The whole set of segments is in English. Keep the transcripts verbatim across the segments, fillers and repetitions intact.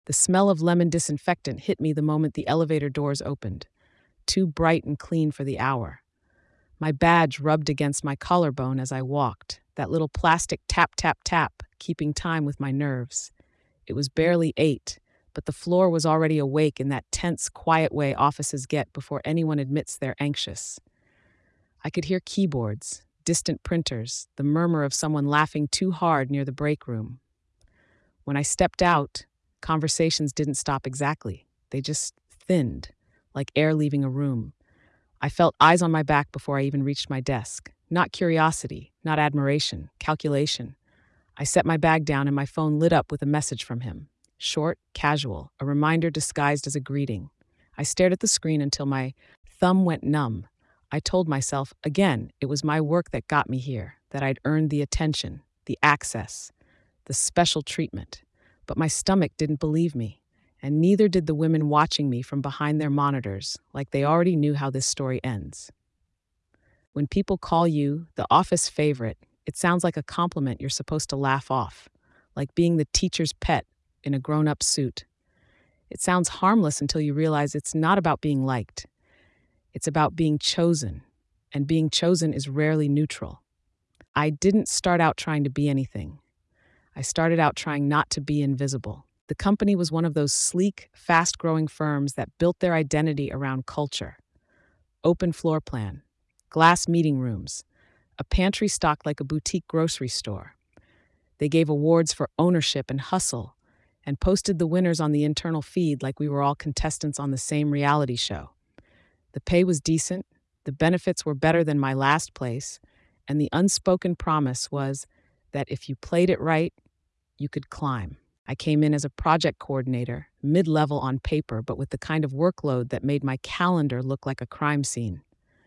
The smell of lemon disinfectant hit me the moment the elevator doors opened, too bright and clean for the hour. My badge rubbed against my collarbone as I walked, that little plastic tap, tap, tap, keeping time with my nerves. It was barely eight, but the floor was already awake in that tense, quiet way offices get before anyone admits they're anxious. I could hear keyboards, distant printers, the murmur of someone laughing too hard near the break room. When I stepped out, conversations didn't stop exactly. They just thinned, like air leaving a room. I felt eyes on my back before I even reached my desk. Not curiosity, not admiration, calculation. I set my bag down and my phone lit up with a message from him. Short, casual, a reminder disguised as a greeting. I stared at the screen until my thumb went numb. I told myself, again, it was my work that got me here, that I'd earned the attention, the access, the special treatment. But my stomach didn't believe me, and neither did the women watching me from behind their monitors, like they already knew how this story ends. When people call you the office favorite, it sounds like a compliment you're supposed to laugh off, like being the teacher's pet in a grown-up suit. It sounds harmless until you realize it's not about being liked. It's about being chosen, and being chosen is rarely neutral. I didn't start out trying to be anything. I started out trying not to be invisible. The company was one of those sleek, fast-growing firms that built their identity around culture. Open floor plan, glass meeting rooms, a pantry stocked like a boutique grocery store. They gave awards for ownership and hustle, and posted the winners on the internal feed like we were all contestants on the same reality show. The pay was decent, the benefits were better than my last place, and the unspoken promise was that if you played it right, you could climb. I came in as a project coordinator, mid-level on paper, but with the kind of workload that made my calendar look like a crime scene.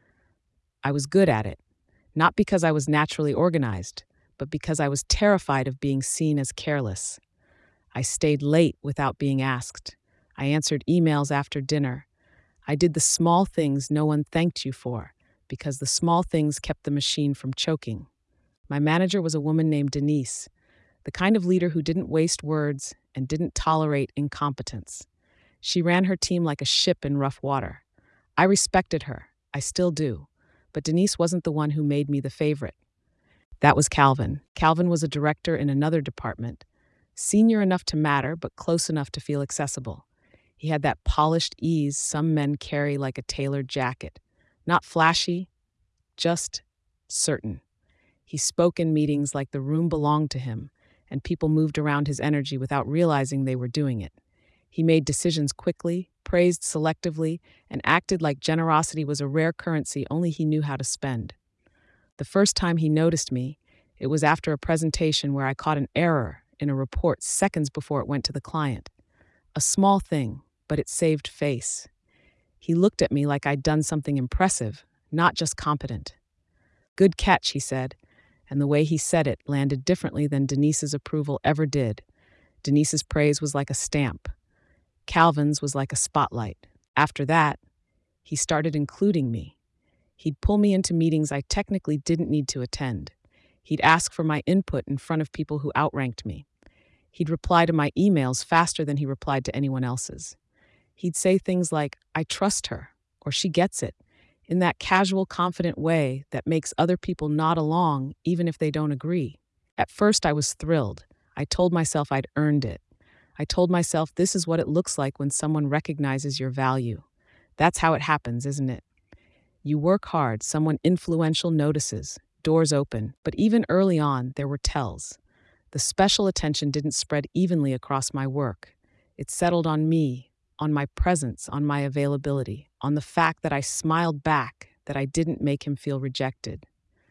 I was good at it, not because I was naturally organized, but because I was terrified of being seen as careless. I stayed late without being asked. I answered emails after dinner. I did the small things no one thanked you for, because the small things kept the machine from choking. My manager was a woman named Denise, the kind of leader who didn't waste words and didn't tolerate incompetence. She ran her team like a ship in rough water. I respected her. I still do. But Denise wasn't the one who made me the favorite. That was Calvin. Calvin was a director in another department, senior enough to matter, but close enough to feel accessible. He had that polished ease some men carry like a tailored jacket. Not flashy, just certain. He spoke in meetings like the room belonged to him, and people moved around his energy without realizing they were doing it. He made decisions quickly, praised selectively, and acted like generosity was a rare currency only he knew how to spend. The first time he noticed me, it was after a presentation where I caught an error in a report seconds before it went to the client. A small thing, but it saved face. He looked at me like I'd done something impressive, not just competent. "Good catch," he said, and the way he said it landed differently than Denise's approval ever did. Denise's praise was like a stamp. Calvin's was like a spotlight. After that, he started including me. He'd pull me into meetings I technically didn't need to attend. He'd ask for my input in front of people who outranked me. He'd reply to my emails faster than he replied to anyone else's. He'd say things like, "I trust her," or "she gets it," in that casual, confident way that makes other people nod along even if they don't agree. At first, I was thrilled. I told myself I'd earned it. I told myself this is what it looks like when someone recognizes your value. That's how it happens, isn't it? You work hard, someone influential notices, doors open, but even early on, there were tells. The special attention didn't spread evenly across my work. It settled on me, on my presence, on my availability, on the fact that I smiled back, that I didn't make him feel rejected.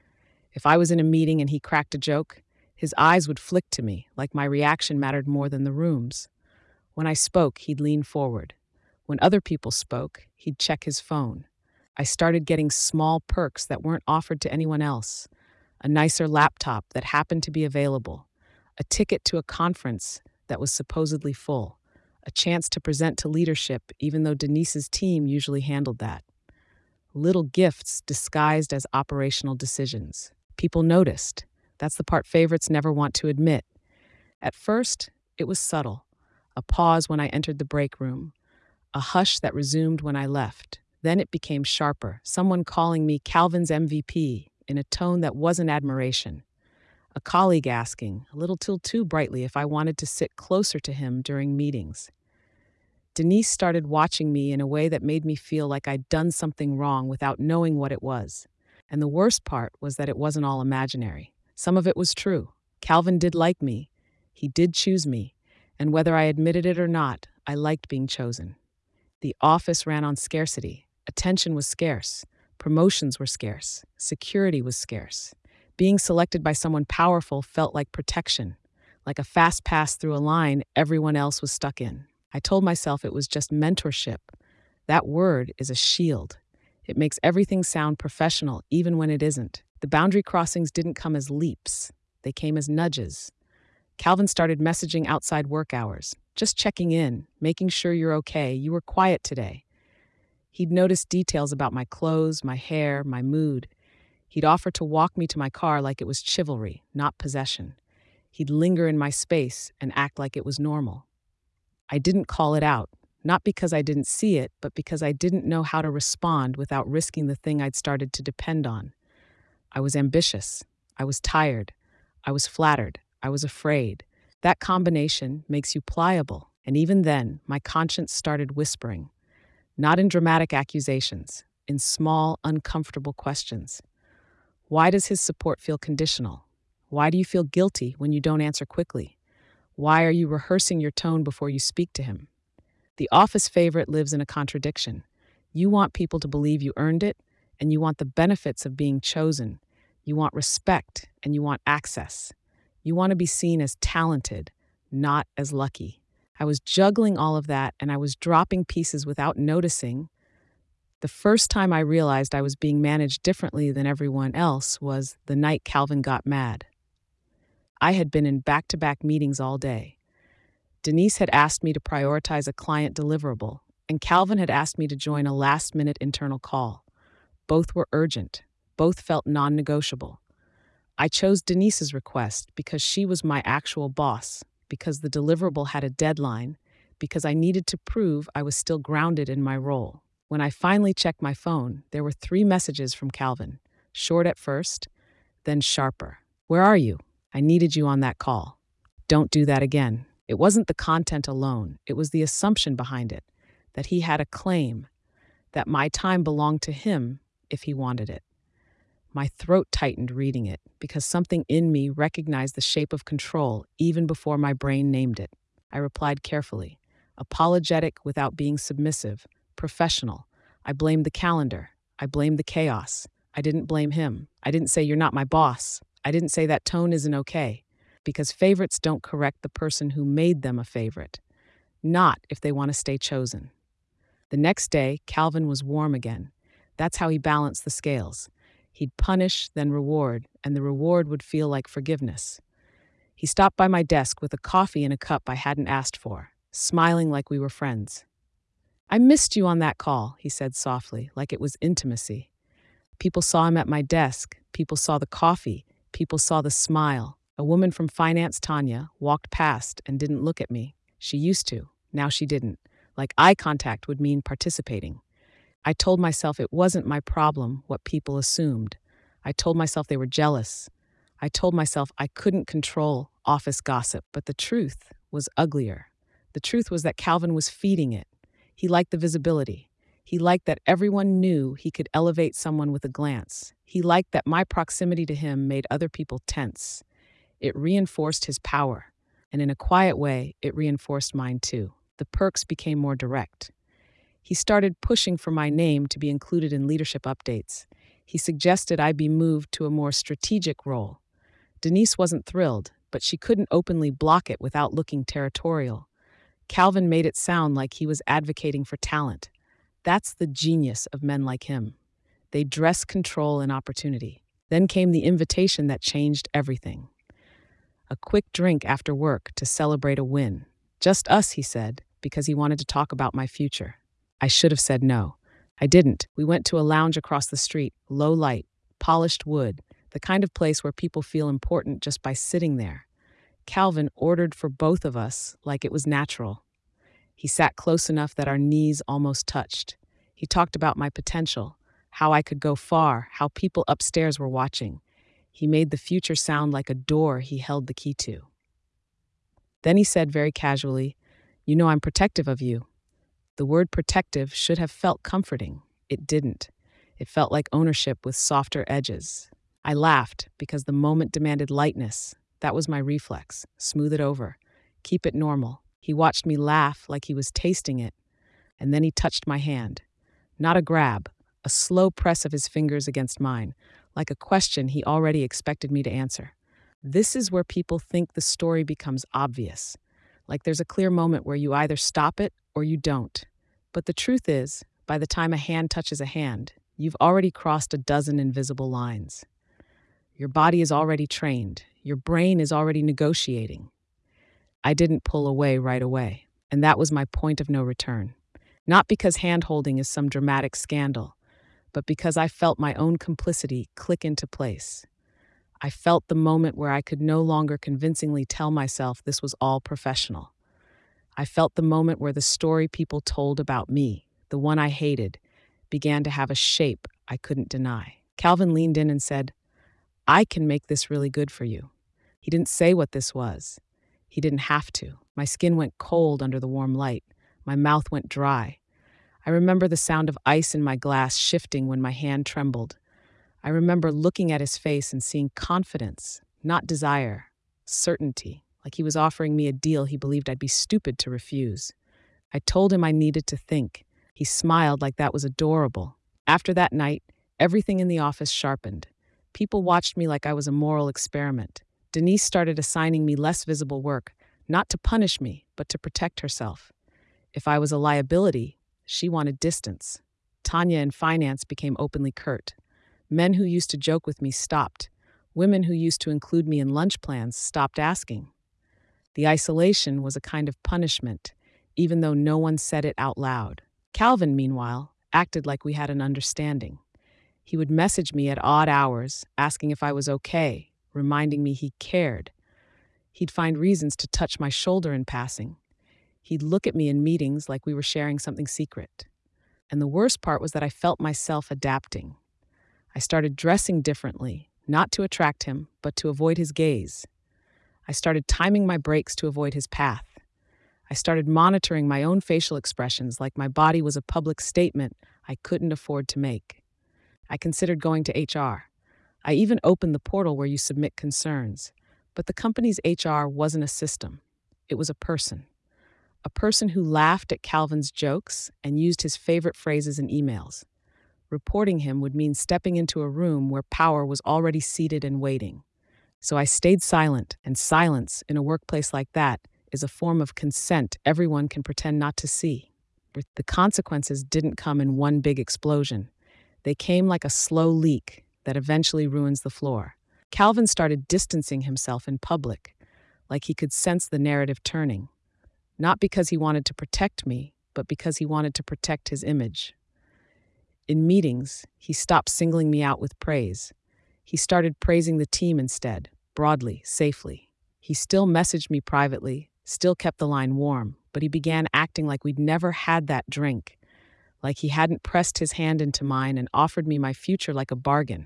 If I was in a meeting and he cracked a joke, his eyes would flick to me, like my reaction mattered more than the room's. When I spoke, he'd lean forward. When other people spoke, he'd check his phone. I started getting small perks that weren't offered to anyone else. A nicer laptop that happened to be available. A ticket to a conference that was supposedly full. A chance to present to leadership, even though Denise's team usually handled that. Little gifts disguised as operational decisions. People noticed. That's the part favorites never want to admit. At first, it was subtle. A pause when I entered the break room, a hush that resumed when I left. Then it became sharper, someone calling me Calvin's M V P in a tone that wasn't admiration. A colleague asking, a little too too brightly, if I wanted to sit closer to him during meetings. Denise started watching me in a way that made me feel like I'd done something wrong without knowing what it was. And the worst part was that it wasn't all imaginary. Some of it was true. Calvin did like me. He did choose me. And whether I admitted it or not, I liked being chosen. The office ran on scarcity. Attention was scarce. Promotions were scarce. Security was scarce. Being selected by someone powerful felt like protection, like a fast pass through a line everyone else was stuck in. I told myself it was just mentorship. That word is a shield. It makes everything sound professional, even when it isn't. The boundary crossings didn't come as leaps. They came as nudges. Calvin started messaging outside work hours, just checking in, making sure you're okay, you were quiet today. He'd noticed details about my clothes, my hair, my mood. He'd offer to walk me to my car like it was chivalry, not possession. He'd linger in my space and act like it was normal. I didn't call it out, not because I didn't see it, but because I didn't know how to respond without risking the thing I'd started to depend on. I was ambitious. I was tired. I was flattered. I was afraid. That combination makes you pliable. And even then, my conscience started whispering, not in dramatic accusations, in small, uncomfortable questions. Why does his support feel conditional? Why do you feel guilty when you don't answer quickly? Why are you rehearsing your tone before you speak to him? The office favorite lives in a contradiction. You want people to believe you earned it, and you want the benefits of being chosen. You want respect, and you want access. You want to be seen as talented, not as lucky. I was juggling all of that, and I was dropping pieces without noticing. The first time I realized I was being managed differently than everyone else was the night Calvin got mad. I had been in back-to-back meetings all day. Denise had asked me to prioritize a client deliverable, and Calvin had asked me to join a last-minute internal call. Both were urgent. Both felt non-negotiable. I chose Denise's request because she was my actual boss, because the deliverable had a deadline, because I needed to prove I was still grounded in my role. When I finally checked my phone, there were three messages from Calvin, short at first, then sharper. Where are you? I needed you on that call. Don't do that again. It wasn't the content alone. It was the assumption behind it, that he had a claim, that my time belonged to him if he wanted it. My throat tightened reading it because something in me recognized the shape of control even before my brain named it. I replied carefully, apologetic without being submissive, professional. I blamed the calendar. I blamed the chaos. I didn't blame him. I didn't say you're not my boss. I didn't say that tone isn't okay, because favorites don't correct the person who made them a favorite, not if they want to stay chosen. The next day, Calvin was warm again. That's how he balanced the scales. He'd punish, then reward, and the reward would feel like forgiveness. He stopped by my desk with a coffee in a cup I hadn't asked for, smiling like we were friends. I missed you on that call, he said softly, like it was intimacy. People saw him at my desk. People saw the coffee. People saw the smile. A woman from finance, Tanya, walked past and didn't look at me. She used to. Now she didn't. Like eye contact would mean participating. I told myself it wasn't my problem what people assumed. I told myself they were jealous. I told myself I couldn't control office gossip, but the truth was uglier. The truth was that Calvin was feeding it. He liked the visibility. He liked that everyone knew he could elevate someone with a glance. He liked that my proximity to him made other people tense. It reinforced his power, and in a quiet way, it reinforced mine too. The perks became more direct. He started pushing for my name to be included in leadership updates. He suggested I be moved to a more strategic role. Denise wasn't thrilled, but she couldn't openly block it without looking territorial. Calvin made it sound like he was advocating for talent. That's the genius of men like him. They dress control and opportunity. Then came the invitation that changed everything. A quick drink after work to celebrate a win. Just us, he said, because he wanted to talk about my future. I should have said no. I didn't. We went to a lounge across the street, low light, polished wood, the kind of place where people feel important just by sitting there. Calvin ordered for both of us like it was natural. He sat close enough that our knees almost touched. He talked about my potential, how I could go far, how people upstairs were watching. He made the future sound like a door he held the key to. Then he said very casually, "You know I'm protective of you." The word protective should have felt comforting. It didn't. It felt like ownership with softer edges. I laughed because the moment demanded lightness. That was my reflex. Smooth it over. Keep it normal. He watched me laugh like he was tasting it, and then he touched my hand. Not a grab, a slow press of his fingers against mine, like a question he already expected me to answer. This is where people think the story becomes obvious. Like there's a clear moment where you either stop it or you don't. But the truth is, by the time a hand touches a hand, you've already crossed a dozen invisible lines. Your body is already trained. Your brain is already negotiating. I didn't pull away right away, and that was my point of no return. Not because hand-holding is some dramatic scandal, but because I felt my own complicity click into place. I felt the moment where I could no longer convincingly tell myself this was all professional. I felt the moment where the story people told about me, the one I hated, began to have a shape I couldn't deny. Calvin leaned in and said, "I can make this really good for you." He didn't say what this was. He didn't have to. My skin went cold under the warm light. My mouth went dry. I remember the sound of ice in my glass shifting when my hand trembled. I remember looking at his face and seeing confidence, not desire, certainty, like he was offering me a deal he believed I'd be stupid to refuse. I told him I needed to think. He smiled like that was adorable. After that night, everything in the office sharpened. People watched me like I was a moral experiment. Denise started assigning me less visible work, not to punish me, but to protect herself. If I was a liability, she wanted distance. Tanya in finance became openly curt. Men who used to joke with me stopped. Women who used to include me in lunch plans stopped asking. The isolation was a kind of punishment, even though no one said it out loud. Calvin, meanwhile, acted like we had an understanding. He would message me at odd hours, asking if I was okay, reminding me he cared. He'd find reasons to touch my shoulder in passing. He'd look at me in meetings like we were sharing something secret. And the worst part was that I felt myself adapting. I started dressing differently, not to attract him, but to avoid his gaze. I started timing my breaks to avoid his path. I started monitoring my own facial expressions like my body was a public statement I couldn't afford to make. I considered going to H R. I even opened the portal where you submit concerns. But the company's H R wasn't a system. It was a person. A person who laughed at Calvin's jokes and used his favorite phrases in emails. Reporting him would mean stepping into a room where power was already seated and waiting. So I stayed silent, and silence in a workplace like that is a form of consent everyone can pretend not to see. The consequences didn't come in one big explosion. They came like a slow leak that eventually ruins the floor. Calvin started distancing himself in public, like he could sense the narrative turning. Not because he wanted to protect me, but because he wanted to protect his image. In meetings, he stopped singling me out with praise. He started praising the team instead, broadly, safely. He still messaged me privately, still kept the line warm, but he began acting like we'd never had that drink, like he hadn't pressed his hand into mine and offered me my future like a bargain.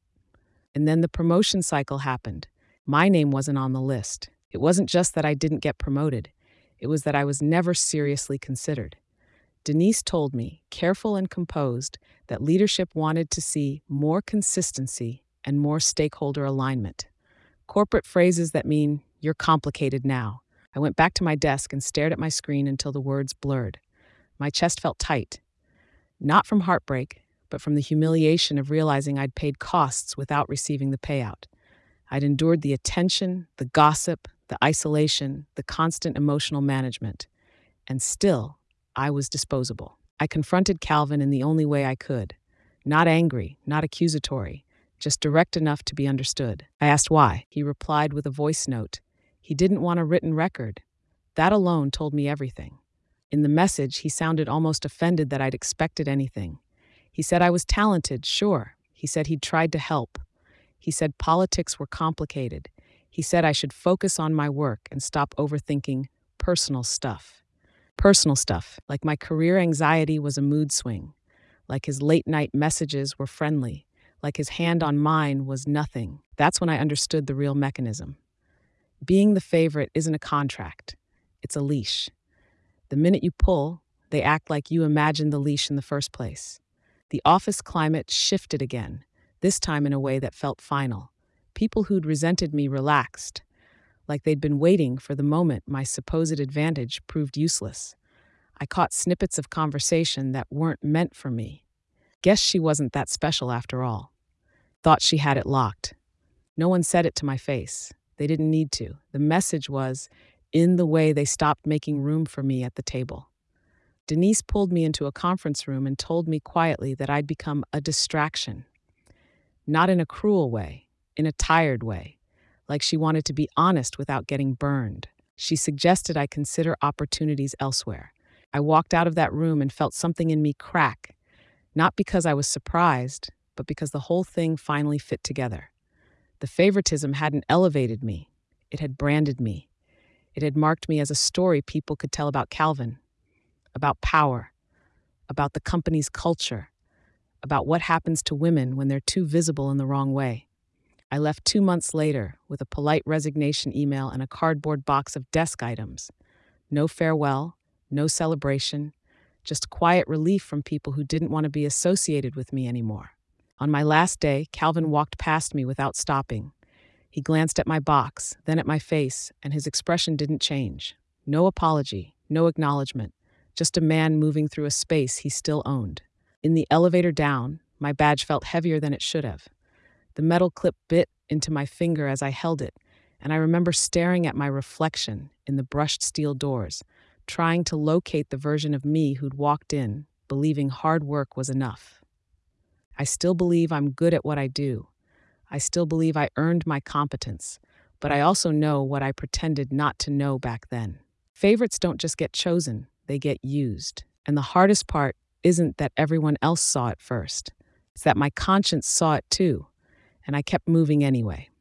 And then the promotion cycle happened. My name wasn't on the list. It wasn't just that I didn't get promoted. It was that I was never seriously considered. Denise told me, careful and composed, that leadership wanted to see more consistency and more stakeholder alignment. Corporate phrases that mean, "You're complicated now." I went back to my desk and stared at my screen until the words blurred. My chest felt tight. Not from heartbreak, but from the humiliation of realizing I'd paid costs without receiving the payout. I'd endured the attention, the gossip, the isolation, the constant emotional management. And still, I was disposable. I confronted Calvin in the only way I could. Not angry, not accusatory, just direct enough to be understood. I asked why. He replied with a voice note. He didn't want a written record. That alone told me everything. In the message, he sounded almost offended that I'd expected anything. He said I was talented, sure. He said he'd tried to help. He said politics were complicated. He said I should focus on my work and stop overthinking personal stuff. Personal stuff, like my career anxiety was a mood swing, like his late night messages were friendly, like his hand on mine was nothing. That's when I understood the real mechanism. Being the favorite isn't a contract, it's a leash. The minute you pull, they act like you imagined the leash in the first place. The office climate shifted again, this time in a way that felt final. People who'd resented me relaxed, like they'd been waiting for the moment my supposed advantage proved useless. I caught snippets of conversation that weren't meant for me. Guess she wasn't that special after all. Thought she had it locked. No one said it to my face. They didn't need to. The message was in the way they stopped making room for me at the table. Denise pulled me into a conference room and told me quietly that I'd become a distraction. Not in a cruel way, in a tired way, like she wanted to be honest without getting burned. She suggested I consider opportunities elsewhere. I walked out of that room and felt something in me crack, not because I was surprised, but because the whole thing finally fit together. The favoritism hadn't elevated me. It had branded me. It had marked me as a story people could tell about Calvin, about power, about the company's culture, about what happens to women when they're too visible in the wrong way. I left two months later with a polite resignation email and a cardboard box of desk items. No farewell, no celebration, just quiet relief from people who didn't want to be associated with me anymore. On my last day, Calvin walked past me without stopping. He glanced at my box, then at my face, and his expression didn't change. No apology, no acknowledgement, just a man moving through a space he still owned. In the elevator down, my badge felt heavier than it should have. The metal clip bit into my finger as I held it, and I remember staring at my reflection in the brushed steel doors, trying to locate the version of me who'd walked in, believing hard work was enough. I still believe I'm good at what I do. I still believe I earned my competence, but I also know what I pretended not to know back then. Favorites don't just get chosen, they get used. And the hardest part isn't that everyone else saw it first. It's that my conscience saw it too, and I kept moving anyway.